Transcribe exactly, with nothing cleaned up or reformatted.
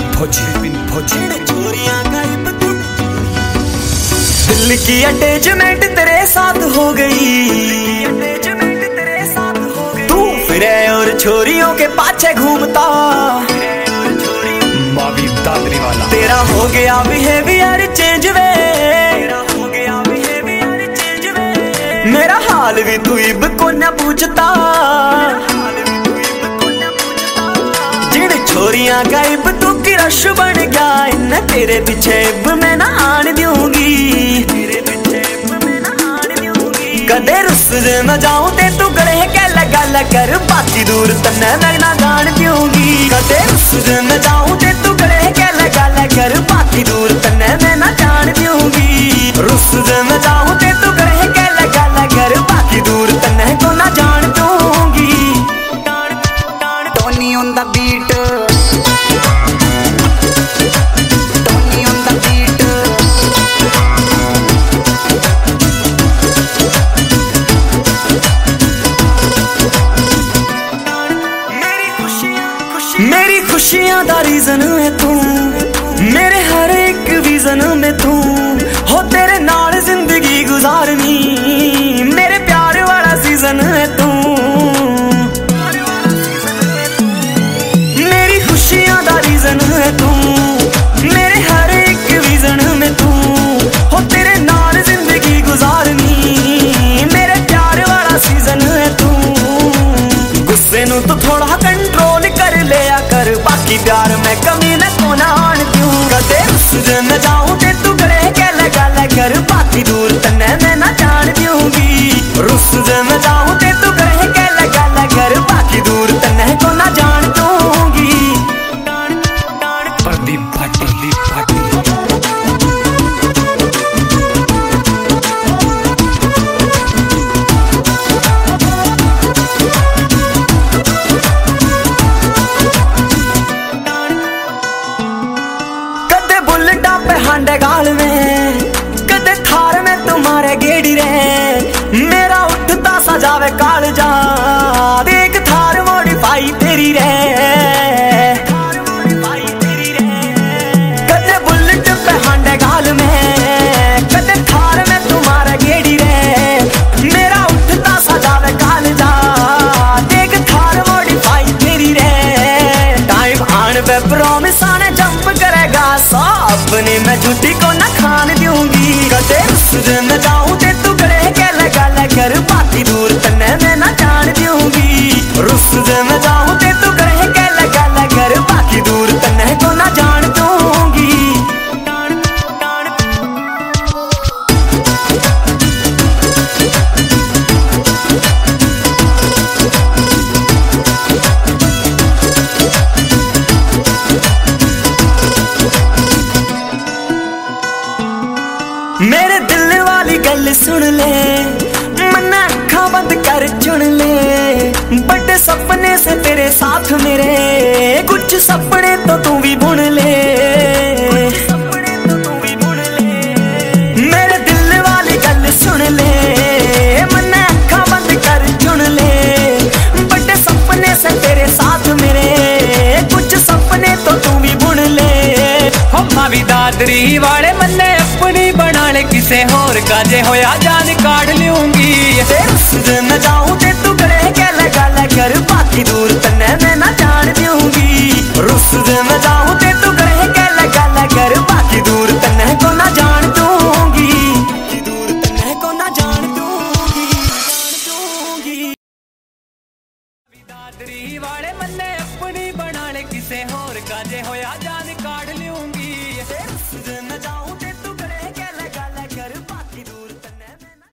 फौजी विपिन फौजी चोरियां गायब तू दिल की अटैचमेंट तेरे साथ हो गई, तू फिरे और छोरियों के पाछे घूमता, मावी दादरी वाला तेरा हो गया बिहेवियर चेंज वे, मेरा हाल भी तू इब को न पूछता, जिन छोरियां गायब तू की रश बन गया, इन तेरे पीछे इब मैं ना आन दूंगी, कदे रुस न जाऊं ते तू गले के लगा लगर, बाकी दूर तन्ने मैं ना गान दूंगी, कदे रुस न जाऊं ते तू गले के लगा लगर, बाकी दूर तन्ने मैं ना जान दूंगी, रुस न जाऊं ते तू गले के लगा लगर, बाकी दूर तन्ने को ना जान दूंगी। Tony on the beat, Tony on the beat, मेरी खुशियां दा रीजन है तू, मेरे हर एक विजन में तू, हो तेरे नाल जिंदगी गुजारनी, मेरे प्यार वाला सीजन है तू, मेरी खुशियां दा रीजन है तू, मेरे हर एक विजन में तू, हो तेरे नाल जिंदगी गुजारनी, मेरे प्यार वाला सीजन है तू, गुस्से नू तो थोड़ा कंट्रोल कर लिया कर, बाकी प्यार में कमी न को ना आन दूं, कदे रुस न जाऊं ते तू गले के लगा लगर, बाकी दूर तन्ने मैं ना जान दूंगी, रुस न जाऊं ते तू गले के लगा लगर, बाकी दूर तन्ने को ना जान दूंगी। प्रदीप भट्ट, प्रदीप भट्ट हांडे गाल में कदे थार में तुम्हारे गेड़ी रे, मेरा उठता सजावे काल जा, देख थार मॉडिफाई तेरी रे, कदे बुलेट पे हांडे गाल में, कदे थार में तुम्हारे गेड़ी रे, मेरा उठता सजावे काल जा, देख थार मॉडिफाई तेरी रे, टाइम आन पे प्रॉमिस आने जंप करेगा, अपने मैं झूठी को न खान दूंगी, कदे रुस न जाऊं ते तू गले के लगा लगर, बाकी दूर तन्ने मैं ना जान दूंगी, रुस न जाऊं ते तू गले के लगा लगर, बाकी दूर तन्ने को ना जान दूंगी। मेरे दिल वाली गल सुन ले, मन अखा बंद कर चुन ले, बड़े सपने से तेरे साथ मेरे, कुछ सपने तो तू भी बुन ले, मेरे दिल वाली गल सुन ले, मन अखा बंद कर चुन ले, बड़े सपने से तेरे साथ मेरे, कुछ सपने तो तू भी बुन ले, हम भी दादरी वाले मन्ने अपनी बना ले, किसे होर का जे होया जान काढ़ लूंगी, रुस न जाऊं ते तू गले के लगा लगर, बाकी दूर तन्ने मैं ना जान दूंगी, रुस न जाऊं ते तू गले के लगा लगर, बाकी दूर तन्ने को ना जान दूंगी, दूर तन्ने को ना जान दूंगी, दूंगी। दादरी वाले मन्ने अपनी बना ले, किसे होर का जे होया